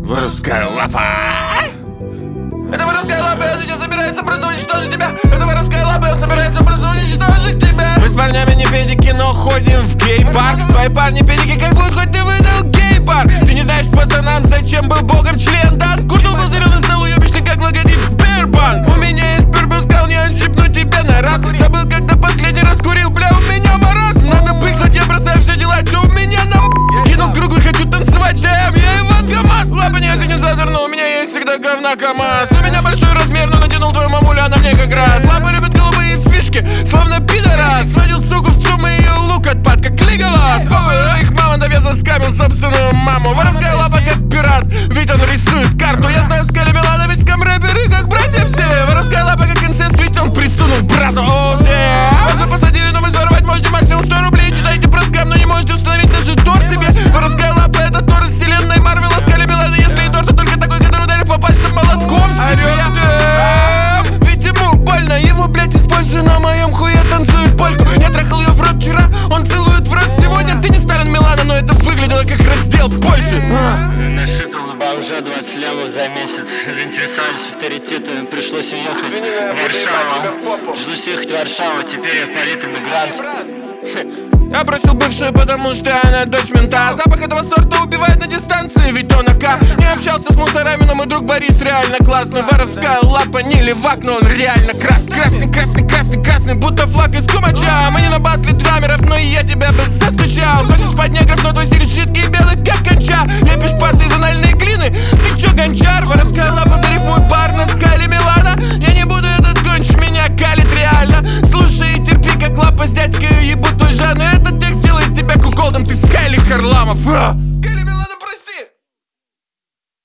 Воровская лапа. Это воровская лапа, он сейчас собирается просто уничтожить тебя. Это воровская лапа, он собирается просто уничтожить тебя. Мы с парнями не педики, но ходим в гей-бар. Твои парни педики кайфуют, хоть ты выдал гей-бар. Ты не знаешь пацанам, зачем был богом член дан. Куртул был зеленый, стал уебищный, как логотип Сбербанк. У меня есть пербил, сказал, не отщипну тебя на раз. Забыл, когда последний раз курил, бля, у меня маразм. Надо пыхнуть, я бросаю все дела, что у меня на кинул круглый, хочу танцевать, дэм, я Иван ГамАЗ. Лапа не осенизатор, но у меня есть всегда говна КамАЗ. У меня большой размер, но натянул твою мамуля, она мне как раз. Лапа любит голубые фишки, словно пидорас. Сводил суку в цум и ее лук отпад, как Лиголас. Ой, их мама довезла скамил собственную маму. Воровская лапа, как пират, ведь он рисует карту. Я знаю Скали Миланович, рэперы, как братья все. Воровская лапа, как инцест, ведь он присунул брату. О, да. Вас посадили, но вы взорвать можете максимум 100 рублей. Читайте про скам, но не можете установить даже торт себе. Воровская лапа, это Тор из вселенной Марвела. Скали Милана, если и торт, то только такой, который ударит по пальцам молотком. Орёт, ведь ему больно. Его, блядь, из Польши на моем хуе танцует польку. Я трахал ее в рот вчера, он целует в рот сегодня. Ты не Сталин Милана, но это выглядело как раздел Польши. Нашикал на бомжа 20 лямов за месяц. Заинтересовались авторитетами, пришлось уехать в Варшаву. Жду ехать в Варшаву, теперь я политэмигрант. Я бросил бывшую, потому что она дочь мента. Запах этого сорта убивает на дистанции, ведь он АК. Не общался с мусорами, но мой друг Борис реально классный. Воровская лапа, не левак, но он реально красный. Красный, красный, красный, красный, будто флаг из Кумача. Мы не на батле драмеров, но и я тебя бы застучал. Хочешь под негров, но твой стиль жидкий и белый, как конча. Лепишь парты из анальной глины, ты чё, гончар? Воровская лапа, зарифмуй бар на Скали Милана. Я не буду этот гонч, меня калит реально. Слушай и терпи, как лапа с дядькой ебут твой жанр. Этот текст делает тебя куколдом, ты Скайли Харламов.